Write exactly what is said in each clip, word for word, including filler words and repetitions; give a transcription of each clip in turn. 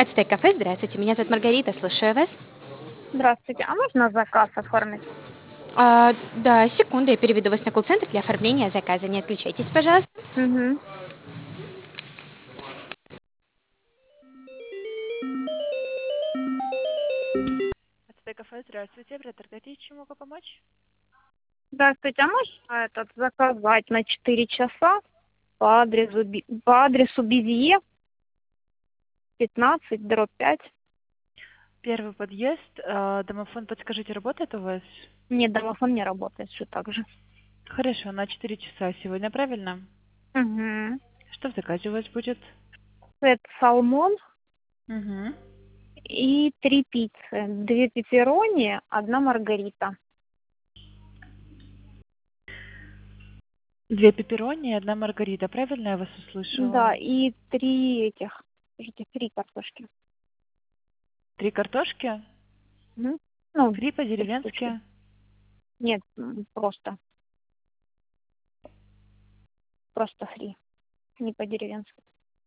Ацтек кафе, здравствуйте, меня зовут Маргарита, слушаю вас. Здравствуйте, а можно заказ оформить? А, да, секунду, я переведу вас на колл-центр для оформления заказа. Не отключайтесь, пожалуйста. Угу. АЦТ кафе, здравствуйте. Оператор Катя, чем могу помочь? Здравствуйте, а можно этот заказать на четыре часа по адресу, Би- по адресу Бивье, пятнадцать, дробь пять? Первый подъезд. э, Домофон, подскажите, работает у вас? Нет, домофон не работает, все так же. Хорошо, на четыре часа сегодня, правильно? Угу. Что в заказе у вас будет? Это салмон Угу. и три пиццы. Две пепперони, одна маргарита. Две пепперони и одна маргарита, правильно я вас Да, услышала? и три этих, скажите, три картошки. Три картошки? Мгм. Ну, Фри три штучки. по-деревенски? Нет, м, просто, просто фри, не по-деревенски.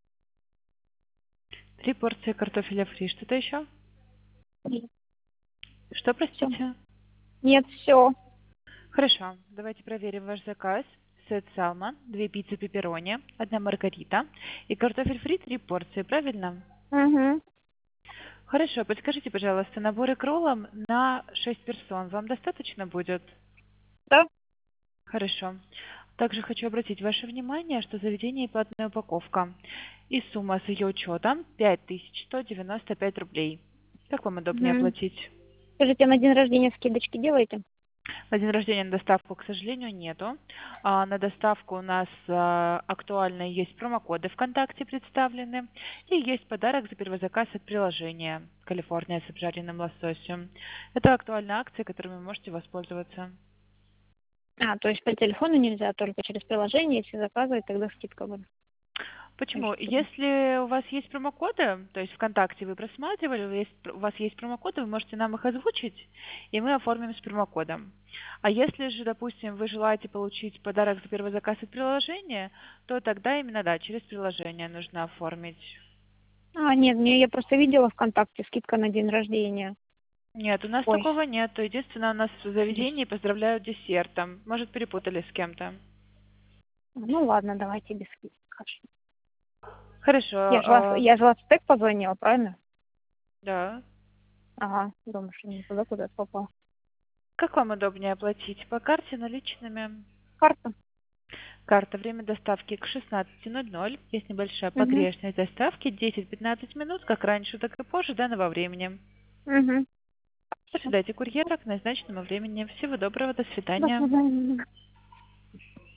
Три порции картофеля фри. Что-то еще? Фри. Что, Все. простите? Нет, все. Хорошо, давайте проверим ваш заказ. Сет салмон, две пиццы пепперони, одна маргарита и картофель фри три порции, правильно? Угу. Хорошо, подскажите, пожалуйста, наборы к роллам на шесть персон вам достаточно будет? Да? Хорошо. Также хочу обратить ваше внимание, что заведение платная упаковка. И сумма с ее учетом пять тысяч сто девяносто пять рублей. Как вам удобнее Мгм. оплатить? Скажите, на день рождения скидочки делаете? На день рождения на доставку, к сожалению, нету. А на доставку у нас а, актуально есть промокоды ВКонтакте представлены. И есть подарок за первый заказ от приложения «Калифорния с обжаренным лососем». Это актуальная акция, которой вы можете воспользоваться. А, то есть по телефону нельзя, только через приложение, если заказывать, тогда скидка будет. Почему? Значит, что- Если у вас есть промокоды, то есть ВКонтакте вы просматривали, вы есть- у вас есть промокоды, вы можете нам их озвучить, и мы оформим с промокодом. А если же, допустим, вы желаете получить подарок за первый заказ от приложения, то тогда именно, да, через приложение нужно оформить. А, нет, мне я просто видела ВКонтакте скидка на день рождения. Нет, у нас Ой, такого нет. Единственное, у нас в здесь. заведении поздравляют десертом. Может, перепутали с кем-то. Ну ладно, давайте без скидки. Хорошо. Хорошо. Я же вас, а, я же вас в ТЭК позвонила, правильно? Да. Ага, думаю, что не туда куда-то попал. Как вам удобнее оплатить? По карте, наличными? Карта? Карта. Время доставки к шестнадцати ноль-ноль. Есть небольшая Угу. погрешность доставки. десять-пятнадцать минут, как раньше, так и позже данного времени. Угу. Ожидайте курьера к назначенному времени. Всего доброго. До До свидания. свидания.